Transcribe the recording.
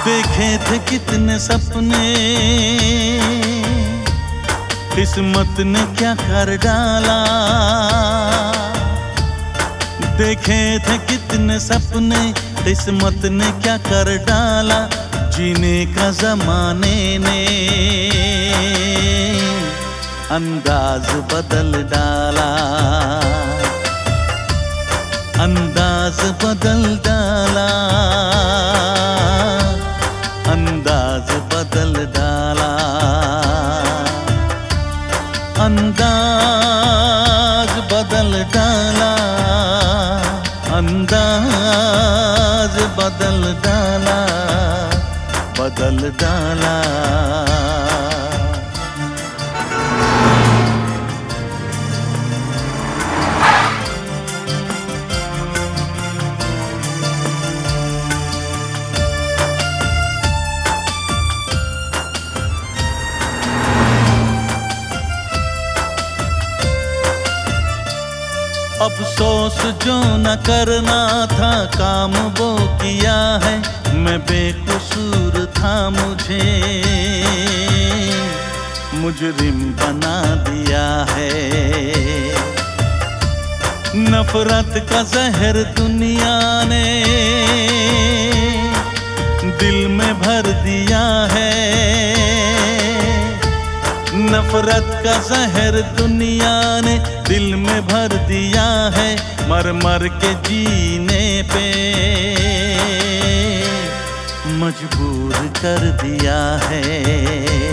देखे थे कितने सपने, किस्मत ने क्या कर डाला। देखे थे कितने सपने, किस्मत ने क्या कर डाला। जीने का जमाने ने अंदाज बदल डाला, अंदाज बदल डाला, अंदाज बदल डाला, अंदाज बदल डाला, अंदाज बदल डाला, बदल डाला। अफसोस जो न करना था काम वो किया है। मैं बेकसूर था, मुझे मुजरिम बना दिया है। नफरत का जहर दुनिया ने दिल में भर दिया है। नफरत का जहर दुनिया ने दिल में भर दिया है। मर मर के जीने पे मजबूर कर दिया है।